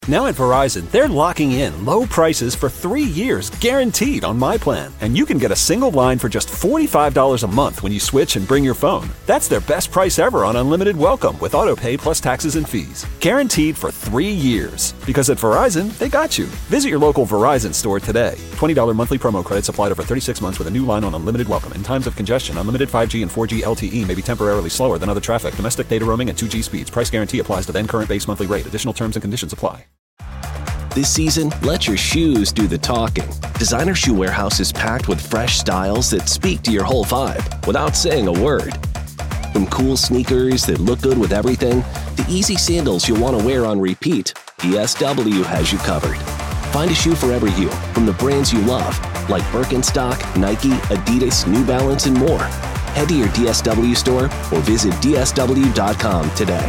Now at Verizon, they're locking in low prices for 3 years, guaranteed on my plan. And you can get a single line for just $45 a month when you switch and bring your phone. That's their best price ever on unlimited welcome with autopay plus taxes and fees. Guaranteed for 3 years. Because at Verizon, they got you. Visit your local Verizon store today. $20 monthly promo credits applied over 36 months with a new line on unlimited welcome. In times of congestion, unlimited 5G and 4G LTE may be temporarily slower than other traffic. Domestic data roaming at 2G speeds. Price guarantee applies to then current base monthly rate. Additional terms and conditions apply. This season, let your shoes do the talking. Designer Shoe Warehouse is packed with fresh styles that speak to your whole vibe without saying a word. From cool sneakers that look good with everything to easy sandals you'll want to wear on repeat, DSW has you covered. Find a shoe for every you from the brands you love, like Birkenstock, Nike, Adidas, New Balance, and more. Head to your DSW store or visit DSW.com today.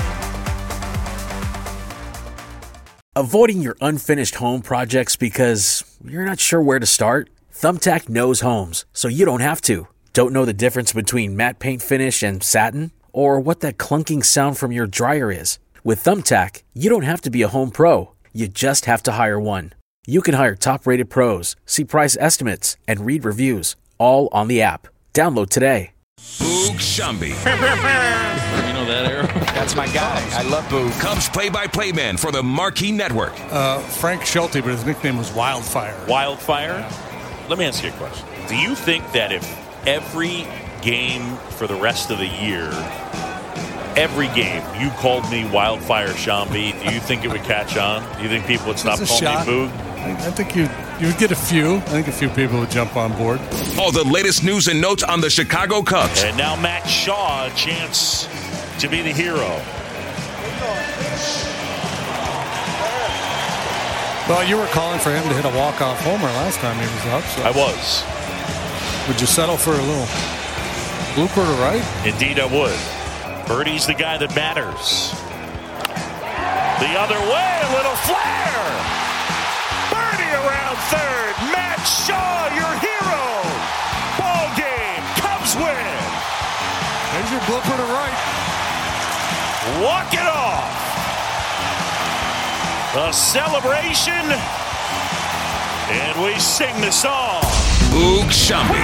Avoiding your unfinished home projects because you're not sure where to start? Thumbtack knows homes, so you don't have to. Don't know the difference between matte paint finish and satin? Or what that clunking sound from your dryer is? With Thumbtack, you don't have to be a home pro. You just have to hire one. You can hire top-rated pros, see price estimates, and read reviews, all on the app. Download today. Boog Sciambi. You know that, Arrow? That's my guy. I love Boog. Cubs play-by-play man for the Marquee Network. Frank Schulte, but his nickname was Wildfire. Wildfire? Let me ask you a question. Do you think that if every game for the rest of the year, every game, you called me Wildfire Sciambi, do you think it would catch on? Do you think people would stop calling me Boog? I think you would get a few. I think a few people would jump on board. All the latest news and notes on the Chicago Cubs. And now Matt Shaw, a chance to be the hero. Well, you were calling for him to hit a walk-off homer last time he was up. So. I was. Would you settle for a little blooper to right? Indeed, I would. Birdie's the guy that matters. The other way, a little flare. Birdie around third. Matt Shaw, your hero. Ball game. Cubs win. There's your blooper to right. Walk it off. A celebration. And we sing the song. Boog Sciambi.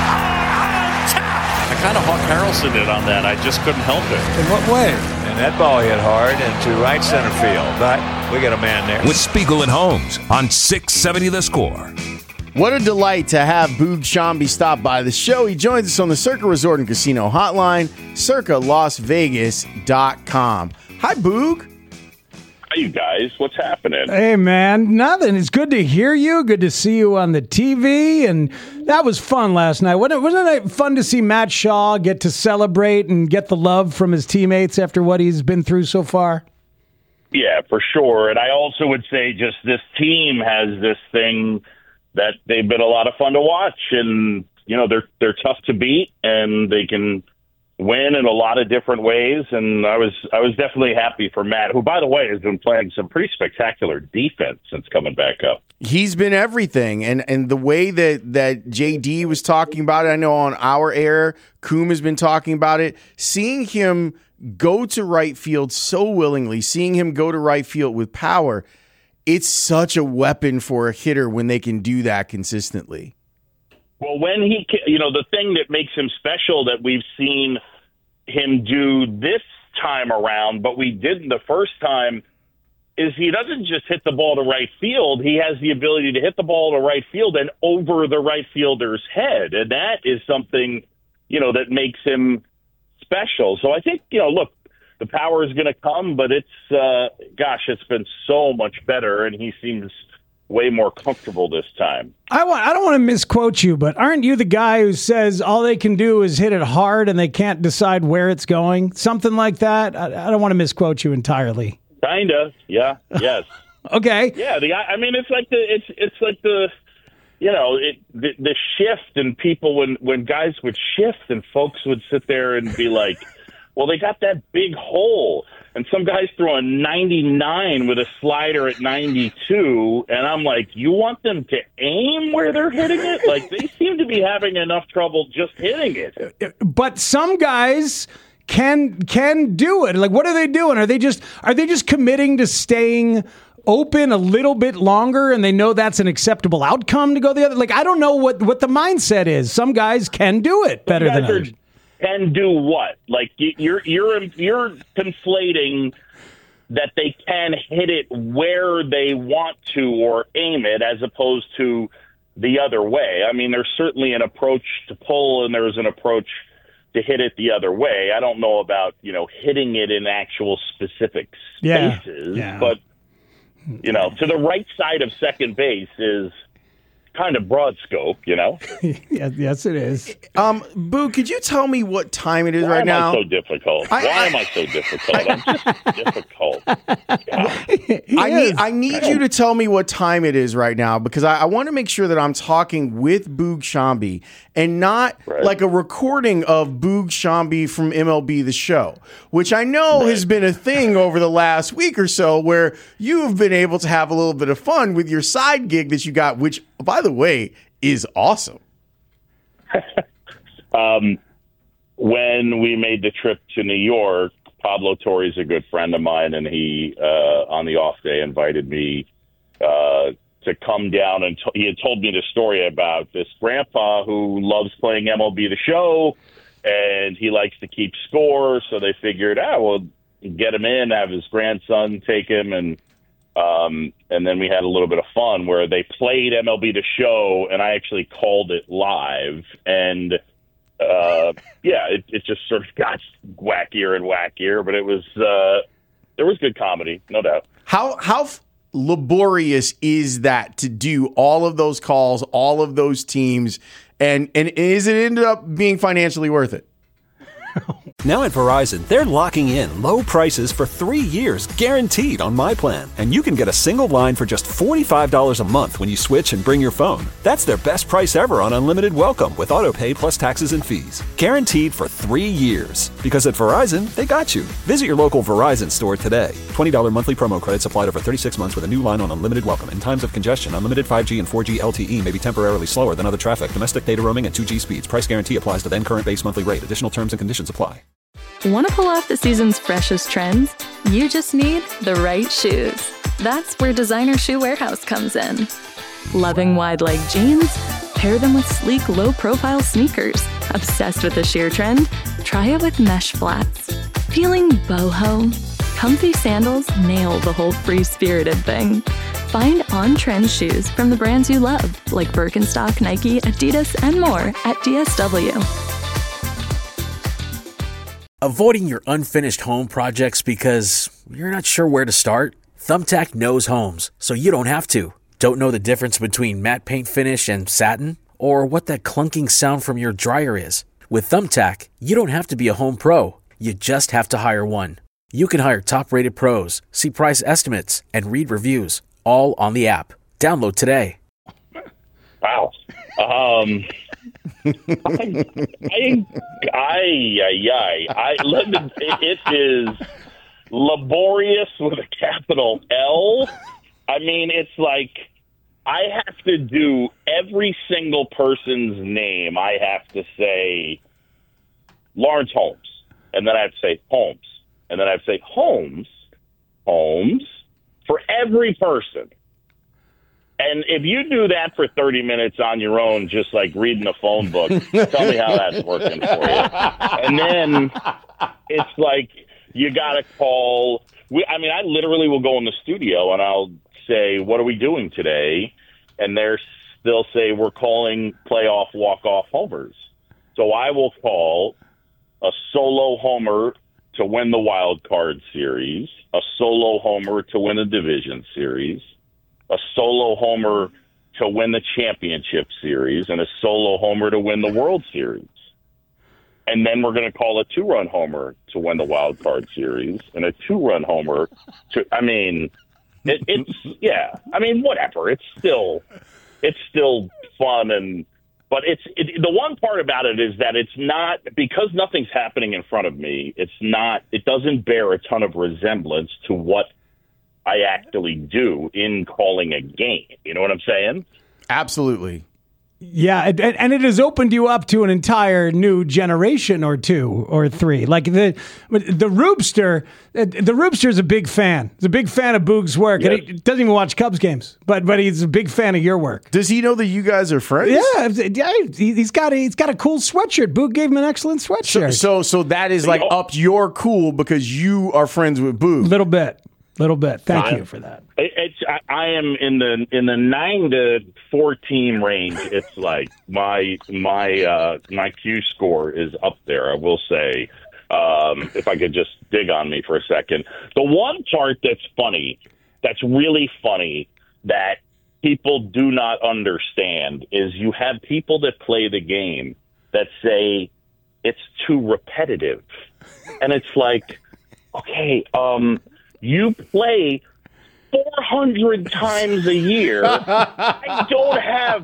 I kind of Hawk Harrelson did on that. I just couldn't help it. In what way? And that ball hit hard into right center field. But we got a man there. With Spiegel and Holmes on 670 The Score. What a delight to have Boog Sciambi stop by the show. He joins us on the Circa Resort and Casino hotline, circalasvegas.com. Hi, Boog. Hi, you guys. What's happening? Hey, man. Nothing. It's good to hear you. Good to see you on the TV. And that was fun last night. Wasn't it fun to see Matt Shaw get to celebrate and get the love from his teammates after what he's been through so far? Yeah, for sure. And I also would say just this team has this thing that they've been a lot of fun to watch. And, you know, they're tough to beat, and they can win in a lot of different ways. And I was definitely happy for Matt, who, by the way, has been playing some pretty spectacular defense since coming back up. He's been everything. And the way that JD was talking about it, I know on our air, Coom has been talking about it, seeing him go to right field so willingly, seeing him go to right field with power, it's such a weapon for a hitter when they can do that consistently. Well, when he, the thing that makes him special that we've seen him do this time around, but we didn't the first time, is he doesn't just hit the ball to right field. He has the ability to hit the ball to right field and over the right fielder's head. And that is something, that makes him special. So I think, look, the power is going to come, but it's been so much better, and he seems way more comfortable this time. I don't want to misquote you, but aren't you the guy who says all they can do is hit it hard and they can't decide where it's going? Something like that? I don't want to misquote you entirely. Kinda, yeah, yes. Okay. Yeah, it's like the shift, and people when guys would shift and folks would sit there and be like, well, they got that big hole. And some guys throw a 99 with a slider at 92, and I'm like, you want them to aim where they're hitting it? Like, they seem to be having enough trouble just hitting it. But some guys can do it. Like, what are they doing? Are they just committing to staying open a little bit longer and they know that's an acceptable outcome to go the other. Like, I don't know what the mindset is. Some guys can do it better than others. Can do what? Like, you're conflating that they can hit it where they want to or aim it as opposed to the other way. I mean, there's certainly an approach to pull and there's an approach to hit it the other way. I don't know about, hitting it in actual specific spaces, but, to the right side of second base is kind of broad scope, Yes, it is. Boo, could you tell me what time it is Why right now? Why am I so difficult? Why am I so difficult? I'm just difficult. I need you to tell me what time it is right now because I want to make sure that I'm talking with Boog Sciambi and not like a recording of Boog Sciambi from MLB The Show, which I know has been a thing over the last week or so where you have been able to have a little bit of fun with your side gig that you got, which, by the way, is awesome. When we made the trip to New York, Pablo Torre's a good friend of mine, and he, on the off day, invited me to come down. And he had told me the story about this grandpa who loves playing MLB The Show, and he likes to keep score. So they figured, we'll get him in, have his grandson take him, and then we had a little bit of fun where they played MLB The Show, and I actually called it live. And it just sort of got wackier and wackier, but it was there was good comedy, no doubt. How laborious is that to do all of those calls, all of those teams, and is it ended up being financially worth it? Now at Verizon, they're locking in low prices for 3 years, guaranteed on My Plan. And you can get a single line for just $45 a month when you switch and bring your phone. That's their best price ever on unlimited welcome with autopay plus taxes and fees. Guaranteed for 3 years. Because at Verizon, they got you. Visit your local Verizon store today. $20 monthly promo credits applied over 36 months with a new line on unlimited welcome. In times of congestion, unlimited 5G and 4G LTE may be temporarily slower than other traffic. Domestic data roaming and 2G speeds. Price guarantee applies to then current base monthly rate. Additional terms and conditions apply. Want to pull off the season's freshest trends? You just need the right shoes. That's where Designer Shoe Warehouse comes in. Loving wide leg jeans? Pair them with sleek, low-profile sneakers. Obsessed with the sheer trend? Try it with mesh flats. Feeling boho? Comfy sandals nail the whole free-spirited thing. Find on-trend shoes from the brands you love, like Birkenstock, Nike, Adidas, and more at DSW. Avoiding your unfinished home projects because you're not sure where to start? Thumbtack knows homes, so you don't have to. Don't know the difference between matte paint finish and satin? Or what that clunking sound from your dryer is? With Thumbtack, you don't have to be a home pro. You just have to hire one. You can hire top-rated pros, see price estimates, and read reviews, all on the app. Download today. Wow. It is laborious with a capital L. I mean, it's like I have to do every single person's name. I have to say Lawrence Holmes, and then I have to say Holmes, and then I have to say Holmes for every person. And if you do that for 30 minutes on your own, just like reading a phone book, tell me how that's working for you. And then it's like you got to call. I literally will go in the studio and I'll say, what are we doing today? And they'll say, we're calling playoff walk-off homers. So I will call a solo homer to win the wild card series, a solo homer to win a division series, a solo homer to win the championship series, and a solo homer to win the World Series. And then we're going to call a 2-run homer to win the wild card series, and a 2-run homer to, whatever. It's still fun. But the one part about it is that it's not, because nothing's happening in front of me, it doesn't bear a ton of resemblance to what I actually do in calling a game. You know what I'm saying? Absolutely. Yeah, and it has opened you up to an entire new generation or two or three. Like the Roopster, the Roopster's a big fan. He's a big fan of Boog's work. Yes. And he doesn't even watch Cubs games, but he's a big fan of your work. Does he know that you guys are friends? Yeah. He's got a cool sweatshirt. Boog gave him an excellent sweatshirt. So that is like up your cool because you are friends with Boog. Little bit. Thank you for that. I am in the 9 to 14 range. It's like my Q score is up there. I will say, if I could just dig on me for a second. The one part that's really funny, that people do not understand is you have people that play the game that say it's too repetitive, and it's like, okay, you play 400 times a year. I don't have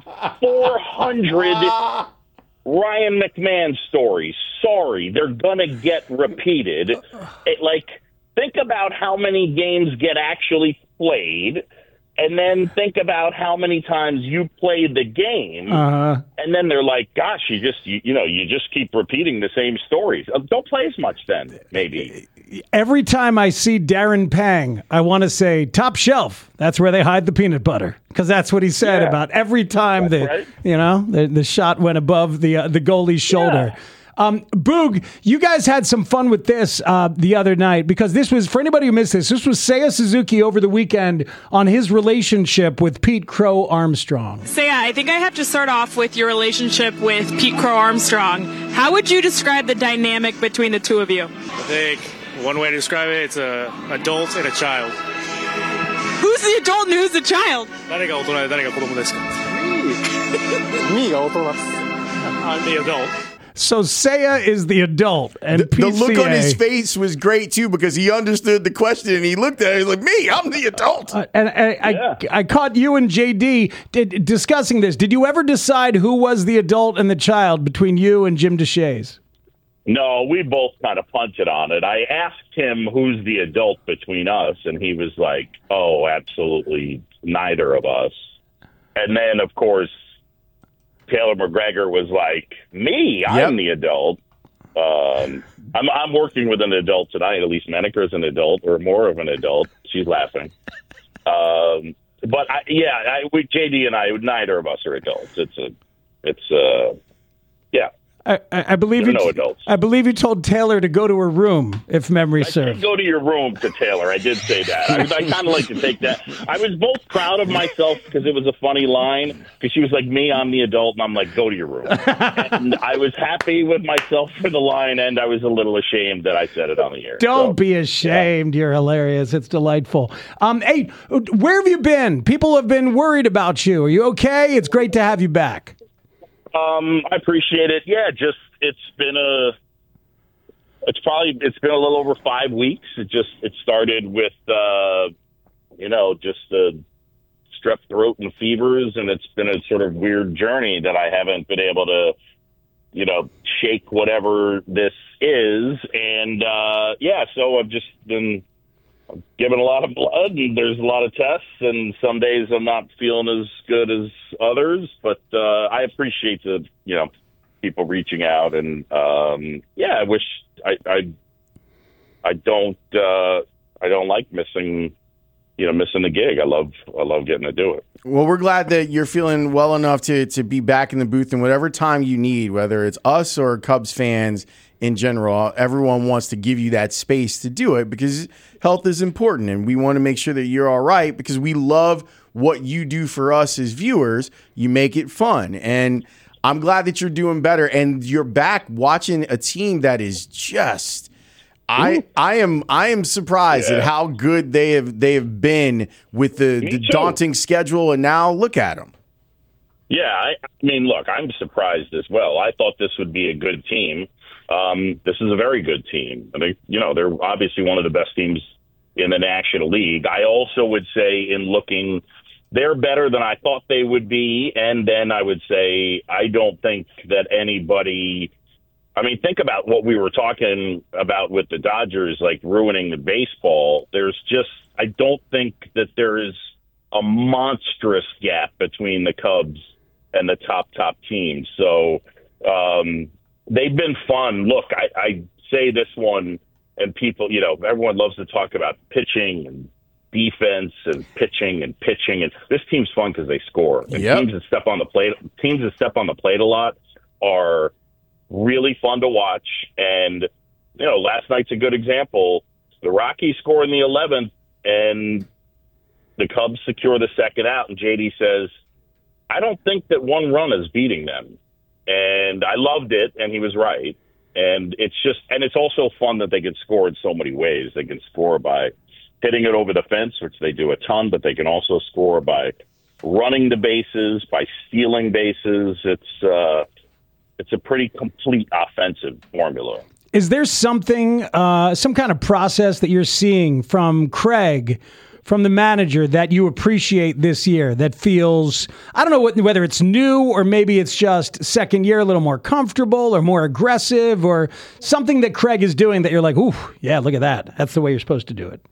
400 Ryan McMahon stories. Sorry, they're going to get repeated. Think about how many games get actually played, and then think about how many times you played the game, and then they're like, gosh, you just keep repeating the same stories. Don't play as much then, maybe. Every time I see Darren Pang, I want to say top shelf. That's where they hide the peanut butter, because that's what he said about every time the shot went above the goalie's shoulder. Yeah. Boog, you guys had some fun with this the other night, because this was, for anybody who missed this was Seiya Suzuki over the weekend on his relationship with Pete Crow Armstrong. Seiya, I think I have to start off with your relationship with Pete Crow Armstrong. How would you describe the dynamic between the two of you? I think one way to describe it, it's an adult and a child. Who's the adult and who's the child? 誰が大人で誰が子供ですか? Meが大人です. I'm the adult. So Seiya is the adult, and the look on his face was great too, because he understood the question and he looked at it. He's like, "Me, I'm the adult." I caught you and JD discussing this. Did you ever decide who was the adult and the child between you and Jim Deshaies? No, we both kind of punted on it. I asked him who's the adult between us, and he was like, "Oh, absolutely neither of us." And then, of course, Taylor McGregor was like, "Me, I'm the adult." I'm working with an adult tonight. Elise Menaker's an adult, or more of an adult. She's laughing. But JD and I, neither of us are adults. I believe I believe you told Taylor to go to her room, if memory serves. I did go to your room to Taylor. I did say that. I kind of like to take that. I was both proud of myself because it was a funny line, because she was like, "Me, I'm the adult," and I'm like, "Go to your room." And I was happy with myself for the line, and I was a little ashamed that I said it on the air. Don't be ashamed. Yeah. You're hilarious. It's delightful. Hey, where have you been? People have been worried about you. Are you okay? It's great to have you back. I appreciate it. Yeah, it's been a little over 5 weeks. It started with just strep throat and fevers, and it's been a sort of weird journey that I haven't been able to shake whatever this is. And so I've just been given a lot of blood, and there's a lot of tests, and some days I'm not feeling as good as others, but I appreciate the people reaching out, and I wish I don't like missing the gig. I love getting to do it. Well, we're glad that you're feeling well enough to be back in the booth, and whatever time you need, whether it's us or Cubs fans in general, everyone wants to give you that space to do it, because health is important, and we want to make sure that you're all right, because we love what you do for us as viewers. You make it fun, and I'm glad that you're doing better, and you're back watching a team that is just I am surprised at how good they have been with the daunting schedule, and now look at them. Yeah, I mean, look, I'm surprised as well. I thought this would be a good team. This is a very good team. I mean, they're obviously one of the best teams in the National League. I also would say, in looking, they're better than I thought they would be. And then I would say, I don't think that anybody, I mean, think about what we were talking about with the Dodgers, like ruining the baseball. I don't think that there is a monstrous gap between the Cubs and the top teams. So they've been fun. Look, I say this one, and people, everyone loves to talk about pitching and defense and pitching, and this team's fun because they score. And teams that step on the plate a lot are really fun to watch. And last night's a good example. The Rockies score in the 11th, and the Cubs secure the second out. And JD says, "I don't think that one run is beating them." And I loved it, and he was right. And it's also fun that they can score in so many ways. They can score by hitting it over the fence, which they do a ton, but they can also score by running the bases, by stealing bases. It's a pretty complete offensive formula. Is there something, some kind of process that you're seeing from Craig, from the manager, that you appreciate this year that feels, I don't know whether it's new or maybe it's just second year, a little more comfortable or more aggressive, or something that Craig is doing that you're like, ooh, yeah, look at that. That's the way you're supposed to do it.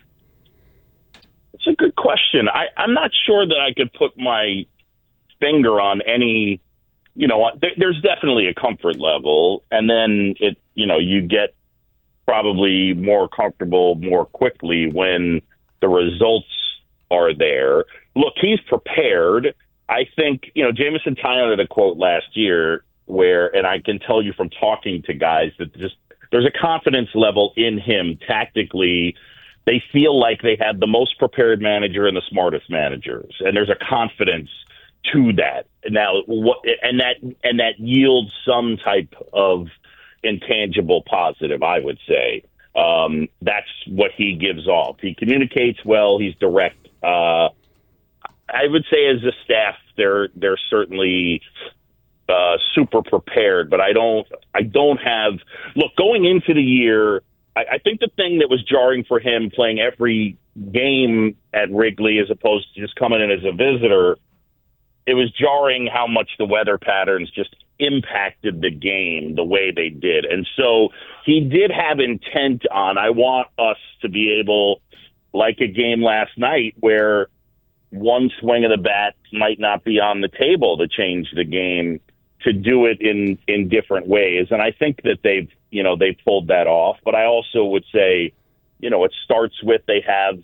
It's a good question. I'm not sure that I could put my finger on any, there's definitely a comfort level, and then you get probably more comfortable more quickly when the results are there. Look, he's prepared. I think, Jameson Taillon had a quote last year and I can tell you from talking to guys that there's a confidence level in him tactically. They feel like they had the most prepared manager and the smartest managers, and there's a confidence to that. Now, that yields some type of intangible positive, I would say. That's what he gives off. He communicates well. He's direct. I would say as a staff, they're certainly super prepared, but I don't have, look, going into the year, I think the thing that was jarring for him playing every game at Wrigley as opposed to just coming in as a visitor, it was jarring how much the weather patterns just impacted the game the way they did. And so he did have intent on, I want us to be able, like a game last night where one swing of the bat might not be on the table to change the game, to do it in different ways. And I think that they've pulled that off. But I also would say, it starts with they have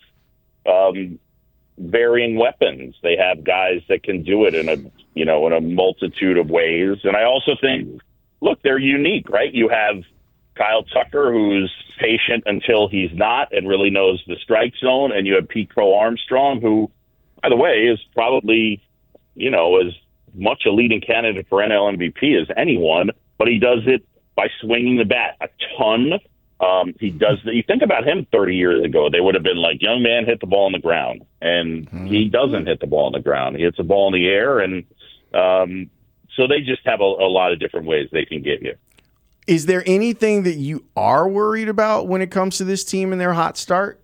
varying weapons. They have guys that can do it in a multitude of ways. And I also think, look, they're unique, right? You have Kyle Tucker, who's patient until he's not and really knows the strike zone. And you have Pete Crow Armstrong, who, by the way, is probably, as much a leading candidate for NL MVP as anyone, but he does it by swinging the bat a ton. He does that. You think about him 30 years ago, they would have been like, young man, hit the ball on the ground. And he doesn't hit the ball on the ground. He hits the ball in the air. And so they just have a lot of different ways they can get you. Is there anything that you are worried about when it comes to this team and their hot start?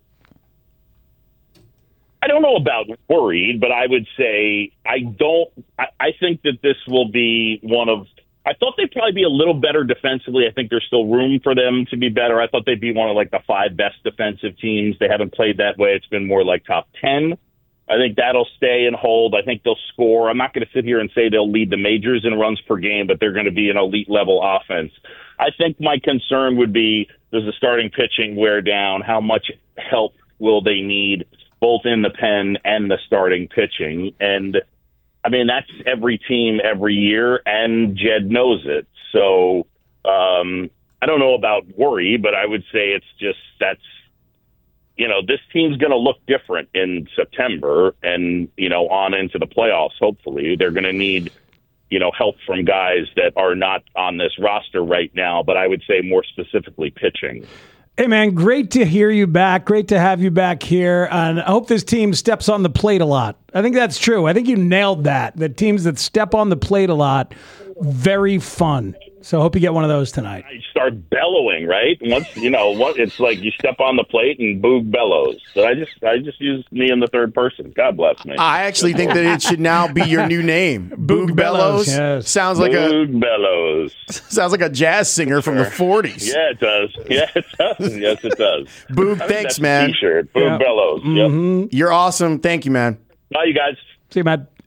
I don't know about worried, but I would say I think that this will be I thought they'd probably be a little better defensively. I think there's still room for them to be better. I thought they'd be one of the 5 best defensive teams. They haven't played that way. It's been more like top 10. I think that'll stay and hold. I think they'll score. I'm not going to sit here and say they'll lead the majors in runs per game, but they're going to be an elite level offense. I think my concern would be, does the starting pitching wear down? How much help will they need both in the pen and the starting pitching? And I mean, that's every team every year, and Jed knows it. So I don't know about worry, but I would say it's just this team's going to look different in September and, on into the playoffs, hopefully. They're going to need, help from guys that are not on this roster right now, but I would say more specifically pitching. Hey, man, great to hear you back. Great to have you back here. And I hope this team steps on the plate a lot. I think that's true. I think you nailed that. The teams that step on the plate a lot, very fun. So I hope you get one of those tonight. You start bellowing, right? Once it's like you step on the plate and Boog bellows. So I just use me in the third person. God bless me. I actually think that it should now be your new name. Boog Bellows. Yes. Sounds like Boog Bellows. Sounds like a jazz singer from the 40s. Yeah, it does. Yeah, it does. Yes, it does. Boog, thanks, man. T-shirt. Boog Bellows. Mm-hmm. Yep. You're awesome. Thank you, man. Bye, you guys. See you, man.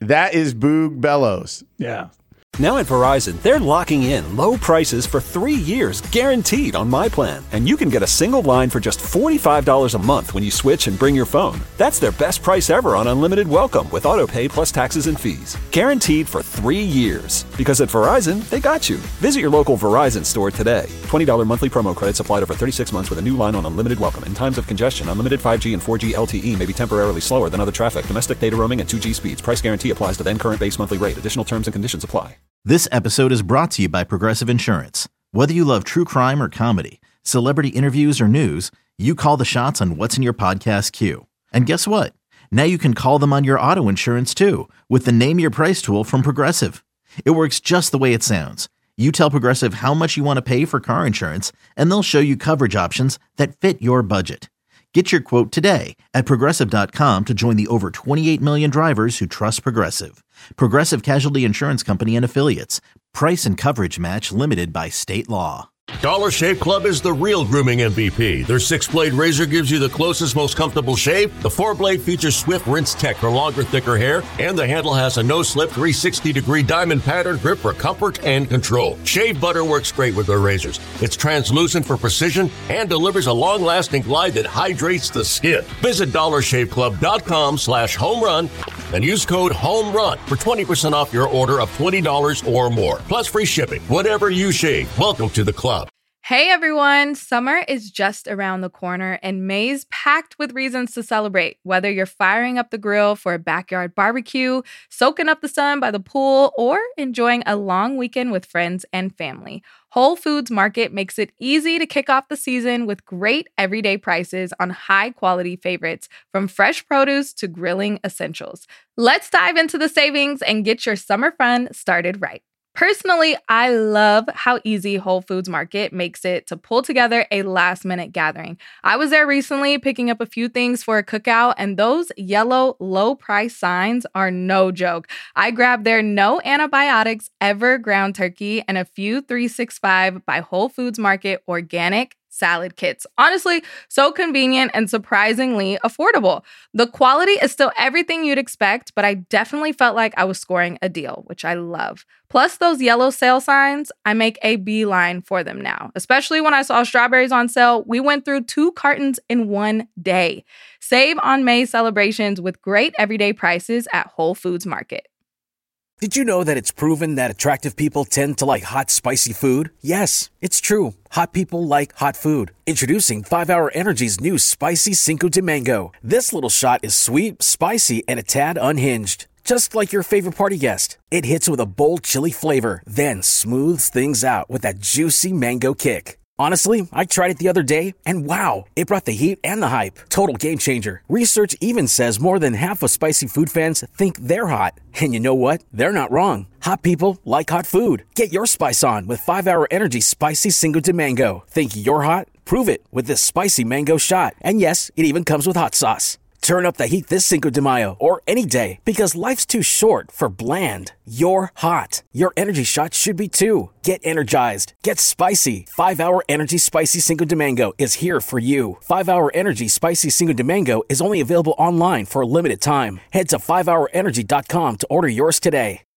That is Boog Bellows. Yeah. Now at Verizon, they're locking in low prices for 3 years guaranteed on my plan. And you can get a single line for just $45 a month when you switch and bring your phone. That's their best price ever on unlimited welcome with autopay plus taxes and fees. Guaranteed for 3 years. Because at Verizon, they got you. Visit your local Verizon store today. $20 monthly promo credits applied over 36 months with a new line on unlimited welcome. In times of congestion, unlimited 5G and 4G LTE may be temporarily slower than other traffic. Domestic data roaming and 2G speeds. Price guarantee applies to then current base monthly rate. Additional terms and conditions apply. This episode is brought to you by Progressive Insurance. Whether you love true crime or comedy, celebrity interviews or news, you call the shots on what's in your podcast queue. And guess what? Now you can call them on your auto insurance too with the Name Your Price tool from Progressive. It works just the way it sounds. You tell Progressive how much you want to pay for car insurance, and they'll show you coverage options that fit your budget. Get your quote today at Progressive.com to join the over 28 million drivers who trust Progressive. Progressive Casualty Insurance Company and Affiliates. Price and coverage match limited by state law. Dollar Shave Club is the real grooming MVP. Their 6-blade razor gives you the closest, most comfortable shave. The 4-blade features swift rinse tech for longer, thicker hair. And the handle has a no-slip 360-degree diamond pattern grip for comfort and control. Shave butter works great with their razors. It's translucent for precision and delivers a long-lasting glide that hydrates the skin. Visit DollarShaveClub.com/homerun and use code HOMERUN for 20% off your order of $20 or more. Plus free shipping. Whatever you shave, welcome to the club. Hey everyone, summer is just around the corner and May's packed with reasons to celebrate. Whether you're firing up the grill for a backyard barbecue, soaking up the sun by the pool, or enjoying a long weekend with friends and family, Whole Foods Market makes it easy to kick off the season with great everyday prices on high-quality favorites, from fresh produce to grilling essentials. Let's dive into the savings and get your summer fun started right. Personally, I love how easy Whole Foods Market makes it to pull together a last-minute gathering. I was there recently picking up a few things for a cookout, and those yellow low-price signs are no joke. I grabbed their no antibiotics ever ground turkey and a few 365 by Whole Foods Market organic salad kits. Honestly, so convenient and surprisingly affordable. The quality is still everything you'd expect, but I definitely felt like I was scoring a deal, which I love. Plus those yellow sale signs, I make a beeline for them now. Especially when I saw strawberries on sale, we went through 2 cartons in one day. Save on May celebrations with great everyday prices at Whole Foods Market. Did you know that it's proven that attractive people tend to like hot, spicy food? Yes, it's true. Hot people like hot food. Introducing 5-Hour Energy's new Spicy Cinco de Mango. This little shot is sweet, spicy, and a tad unhinged. Just like your favorite party guest. It hits with a bold chili flavor, then smooths things out with that juicy mango kick. Honestly, I tried it the other day, and wow, it brought the heat and the hype. Total game changer. Research even says more than half of spicy food fans think they're hot. And you know what? They're not wrong. Hot people like hot food. Get your spice on with 5-Hour Energy Spicy Cinco de Mango. Think you're hot? Prove it with this spicy mango shot. And yes, it even comes with hot sauce. Turn up the heat this Cinco de Mayo or any day, because life's too short for bland. You're hot. Your energy shot should be too. Get energized. Get spicy. 5-Hour Energy Spicy Cinco de Mango is here for you. 5-Hour Energy Spicy Cinco de Mango is only available online for a limited time. Head to 5hourenergy.com to order yours today.